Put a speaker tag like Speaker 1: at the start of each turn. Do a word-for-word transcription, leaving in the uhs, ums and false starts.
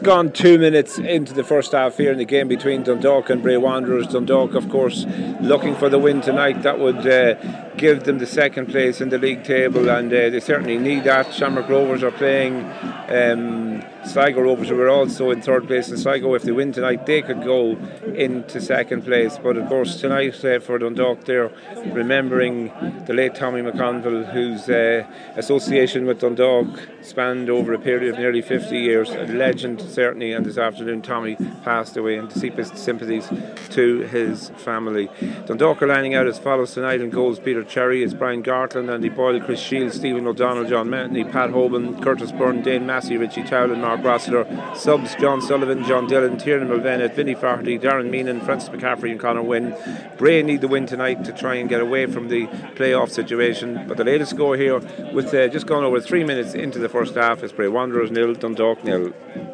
Speaker 1: Gone two minutes into the first half here in the game between Dundalk and Bray Wanderers. Dundalk, of course, looking for the win tonight. That would uh, give them the second place in the league table, and uh, they certainly need that. Shamrock Rovers are playing um, Sligo Rovers, who are also in third place in Sligo. If they win tonight, they could go into second place. But of course, tonight uh, for Dundalk, they're remembering the late Tommy McConville, whose uh, association with Dundalk spanned over a period of nearly fifty years. A legend, certainly, and this afternoon Tommy passed away, and deepest sympathies to his family. Dundalk are lining out as follows tonight. In goals, Peter Cherry, it's Brian Gartland, Andy Boyle, Chris Shields, Stephen O'Donnell, John Mantney, Pat Hoban, Curtis Byrne, Dane Massey, Richie Towell and Mark Rossiter. Subs, John Sullivan, John Dillon, Tiernan Mulvenet, Vinnie Farty, Darren Meenan, Francis McCaffrey and Conor Wynn. Bray need the win tonight to try and get away from the playoff situation. But the latest score here, with uh, just gone over three minutes into the first half, is Bray Wanderers nil, Dundalk nil.